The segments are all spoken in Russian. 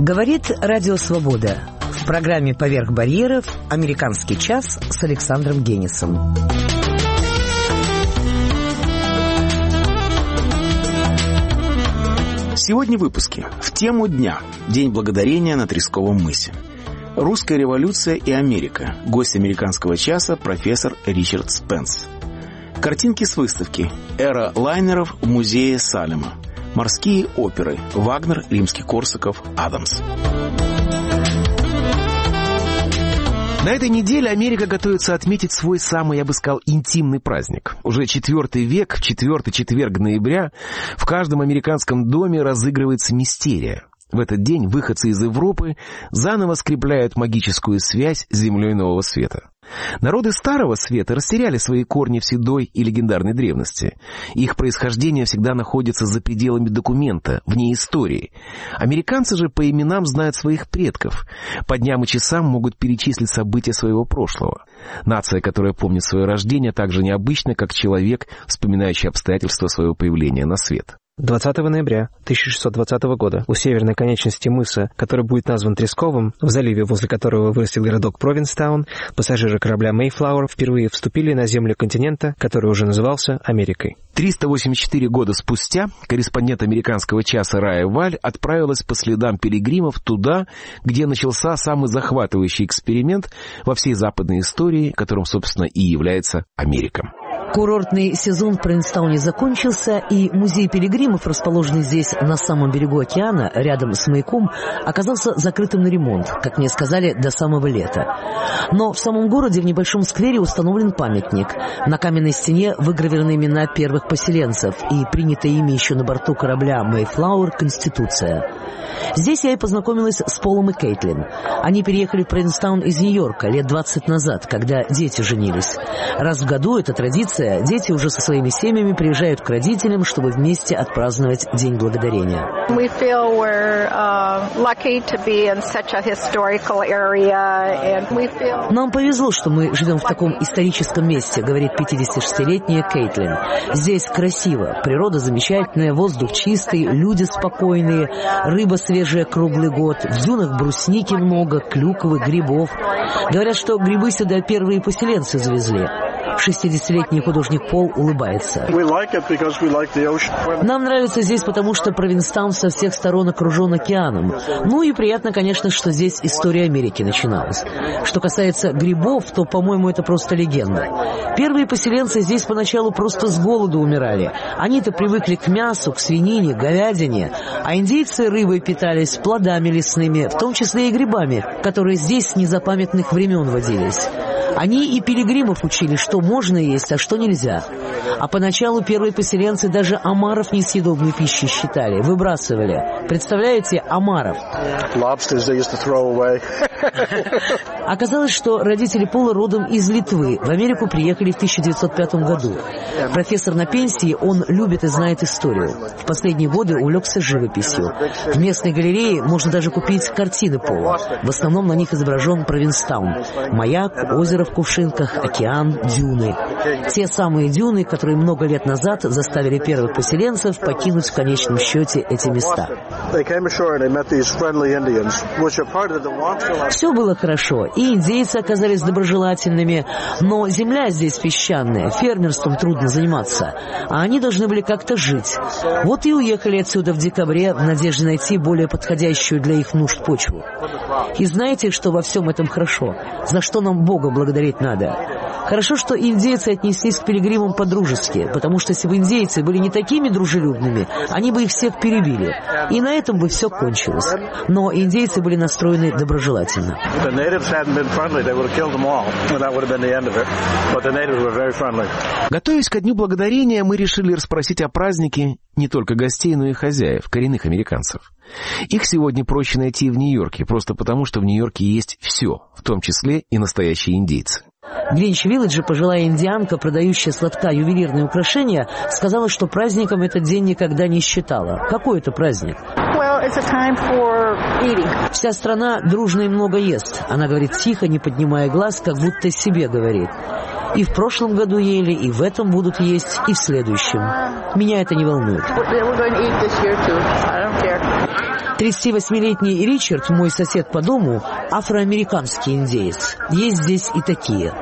Говорит Радио Свобода. В программе «Поверх барьеров» «Американский час» с Александром Генисом. Сегодня в выпуске. В тему дня. День благодарения на Тресковом мысе. Русская революция и Америка. Гость американского часа профессор Ричард Спенс. Картинки с выставки. Эра лайнеров в музее Салема. Морские оперы. Вагнер, Римский-Корсаков, Адамс. На этой неделе Америка готовится отметить свой самый, я бы сказал, интимный праздник. Уже 4 век, в 4-й четверг ноября, в каждом американском доме разыгрывается мистерия. В этот день выходцы из Европы заново скрепляют магическую связь с землей Нового Света. Народы Старого Света растеряли свои корни в седой и легендарной древности. Их происхождение всегда находится за пределами документа, вне истории. Американцы же по именам знают своих предков. По дням и часам могут перечислить события своего прошлого. Нация, которая помнит свое рождение, так же необычна, как человек, вспоминающий обстоятельства своего появления на свет. 20 ноября 1620 года у северной конечности мыса, который будет назван Тресковым, в заливе, возле которого вырастет городок Провинстаун, пассажиры корабля Mayflower впервые вступили на землю континента, который уже назывался Америкой. 384 года спустя корреспондент американского часа Рая Валь отправилась по следам пилигримов туда, где начался самый захватывающий эксперимент во всей западной истории, которым, собственно, и является Америка. Курортный сезон в Провинстауне закончился, и музей пилигримов, расположенный здесь на самом берегу океана, рядом с маяком, оказался закрытым на ремонт, как мне сказали, до самого лета. Но в самом городе в небольшом сквере установлен памятник. На каменной стене выгравированы имена первых поселенцев и принятая ими еще на борту корабля Mayflower Конституция. Здесь я и познакомилась с Полом и Кейтлин. Они переехали в Провинстаун из Нью-Йорка лет 20 назад, когда дети женились. Раз в году эта традиция. Дети уже со своими семьями приезжают к родителям, чтобы вместе отпраздновать День Благодарения. Нам повезло, что мы живем в таком историческом месте, говорит 56-летняя Кейтлин. Здесь красиво, природа замечательная, воздух чистый, люди спокойные, рыба свежая круглый год, в дюнах брусники много, клюквы, грибов. Говорят, что грибы сюда первые поселенцы завезли. 60-летний художник Пол улыбается. Нам нравится здесь, потому что Провинстаун со всех сторон окружен океаном. Ну и приятно, конечно, что здесь история Америки начиналась. Что касается грибов, то, по-моему, это просто легенда. Первые поселенцы здесь поначалу просто с голоду умирали. Они-то привыкли к мясу, к свинине, говядине. А индейцы рыбой питались, плодами лесными, в том числе и грибами, которые здесь с незапамятных времен водились. Они и пилигримов учили, что можно есть, а что нельзя. А поначалу первые поселенцы даже омаров несъедобной пищей считали, выбрасывали. Представляете, омаров? Оказалось, что родители Пола родом из Литвы. В Америку приехали в 1905 году. Профессор на пенсии, он любит и знает историю. В последние годы увлекся живописью. В местной галерее можно даже купить картины Пола. В основном на них изображен Провинстаун. Маяк, озеро в кувшинках, океан, дюны. Те самые дюны, которые много лет назад заставили первых поселенцев покинуть в конечном счете эти места. Все было хорошо, и индейцы оказались доброжелательными, но земля здесь песчаная, фермерством трудно заниматься, а они должны были как-то жить. Вот и уехали отсюда в декабре в надежде найти более подходящую для их нужд почву. И знаете, что во всем этом хорошо? За что нам Бога благодарить надо? Хорошо, что индейцы отнеслись к пилигримам по-дружески, потому что если бы индейцы были не такими дружелюбными, они бы их всех перебили. И на этом бы все кончилось. Но индейцы были настроены доброжелательно. Готовясь ко Дню Благодарения, мы решили расспросить о празднике не только гостей, но и хозяев, коренных американцев. Их сегодня проще найти в Нью-Йорке, просто потому, что в Нью-Йорке есть все, в том числе и настоящие индейцы. В Гринч-Виллидже пожилая индианка, продающая сладка ювелирные украшения, сказала, что праздником этот день никогда не считала. Какой это праздник? Вся страна дружно и много ест. Она говорит тихо, не поднимая глаз, как будто себе говорит. И в прошлом году ели, и в этом будут есть, и в следующем. Меня это не волнует. 38-летний Ричард, мой сосед по дому, афроамериканский индеец. Есть здесь и такие.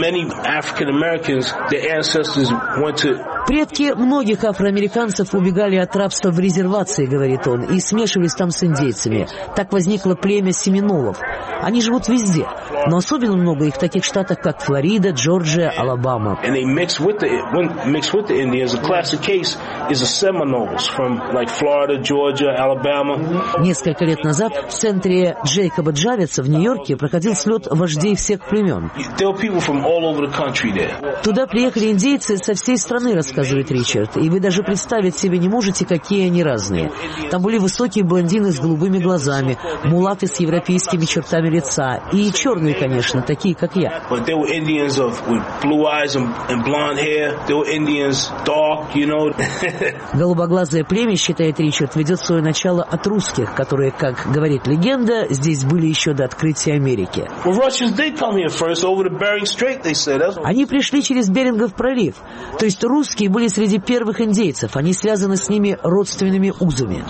Предки многих афроамериканцев убегали от рабства в резервации, говорит он, и смешивались там с индейцами. Так возникло племя семинолов. Они живут везде, но особенно много их в таких штатах, как Флорида, Джорджия, Алабама. Несколько лет назад в центре Джейкоба Джависа в Нью-Йорке проходил слет вождей всех племен. Туда приехали индейцы со всей страны, рассказывает Ричард, и вы даже представить себе не можете, какие они разные. Там были высокие блондины с голубыми глазами, мулаты с европейскими чертами лица, и черные, конечно, такие, как я. Голубоглазое племя, считает Ричард, ведет свое начало от русских, которые, как говорит легенда, здесь были еще до открытия Америки. Они пришли через Берингов пролив, то есть русские были среди первых индейцев, они связаны с ними родственными узами.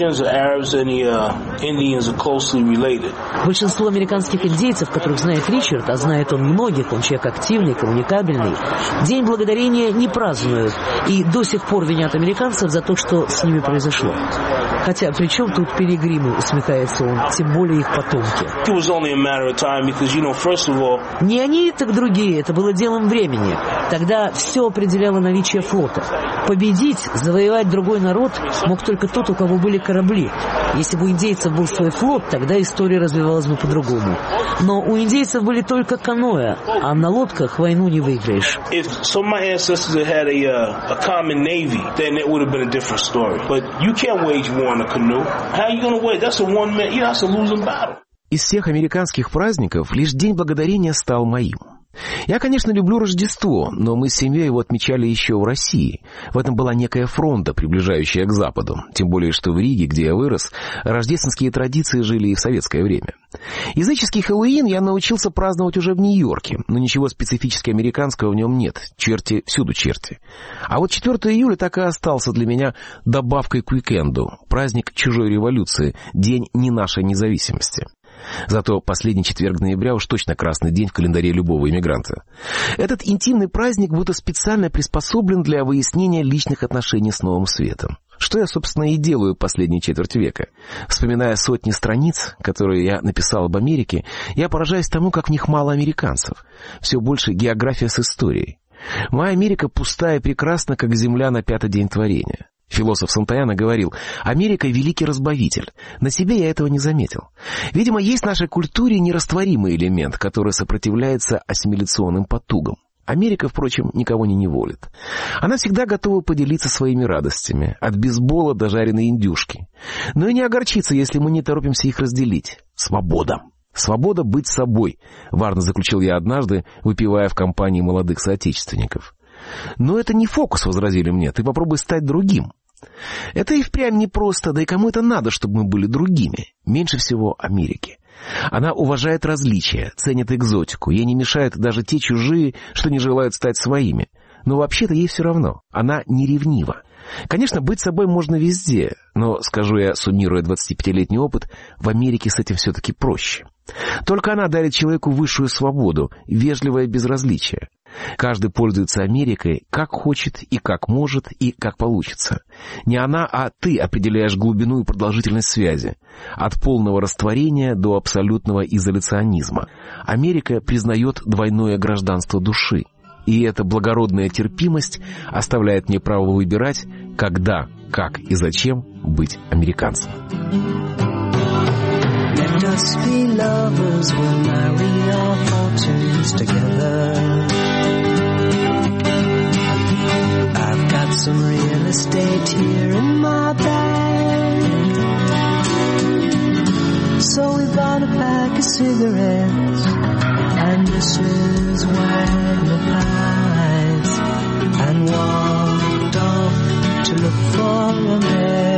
Большинство американских индейцев, которых знает Ричард, а знает он многих, он человек активный, коммуникабельный, День Благодарения не празднуют и до сих пор винят американцев за то, что с ними произошло. Хотя при чем тут пилигримы, усмехается он, тем более их потомки. Не они, так другие, это было делом времени. Тогда все определяло наличие флота. Победить, завоевать другой народ мог только тот, у кого были корабли. Если бы у индейцев был свой флот, тогда история развивалась бы по-другому. Но у индейцев были только каноэ, а на лодках войну не выиграешь. Из всех американских праздников лишь День Благодарения стал моим. Я, конечно, люблю Рождество, но мы с семьей его отмечали еще в России. В этом была некая фронта, приближающая к Западу. Тем более, что в Риге, где я вырос, рождественские традиции жили и в советское время. Языческий Хэллоуин я научился праздновать уже в Нью-Йорке, но ничего специфически американского в нем нет. Черти, всюду черти. А вот 4 июля так и остался для меня добавкой к уикенду. Праздник чужой революции, день не нашей независимости. Зато последний четверг ноября уж точно красный день в календаре любого иммигранта. Этот интимный праздник будто специально приспособлен для выяснения личных отношений с новым светом. Что я, собственно, и делаю последние четверть века. Вспоминая сотни страниц, которые я написал об Америке, я поражаюсь тому, как в них мало американцев. Все больше география с историей. Моя Америка пустая и прекрасна, как земля на 5-й день творения. Философ Сантаяна говорил: «Америка — великий разбавитель». На себе я этого не заметил. Видимо, есть в нашей культуре нерастворимый элемент, который сопротивляется ассимиляционным потугам. Америка, впрочем, никого не неволит. Она всегда готова поделиться своими радостями, от бейсбола до жареной индюшки. Но и не огорчиться, если мы не торопимся их разделить. Свобода. Свобода быть собой, важно заключил я однажды, выпивая в компании молодых соотечественников. Но это не фокус, возразили мне, ты попробуй стать другим. Это и впрямь непросто, да и кому это надо, чтобы мы были другими? Меньше всего Америке. Она уважает различия, ценит экзотику, ей не мешают даже те чужие, что не желают стать своими. Но вообще-то ей все равно, она не ревнива. Конечно, быть собой можно везде, но, скажу я, суммируя 25-летний опыт, в Америке с этим все-таки проще. Только она дарит человеку высшую свободу, вежливое безразличие. Каждый пользуется Америкой как хочет и как может и как получится. Не она, а ты определяешь глубину и продолжительность связи. От полного растворения до абсолютного изоляционизма. Америка признает двойное гражданство души. И эта благородная терпимость оставляет мне право выбирать, когда, как и зачем быть американцем. Let us be lovers, we'll marry our fortunes together. I've got some real estate here in my bag, so we bought a pack of cigarettes and Mrs. Wagner pies, and walked off to look for America.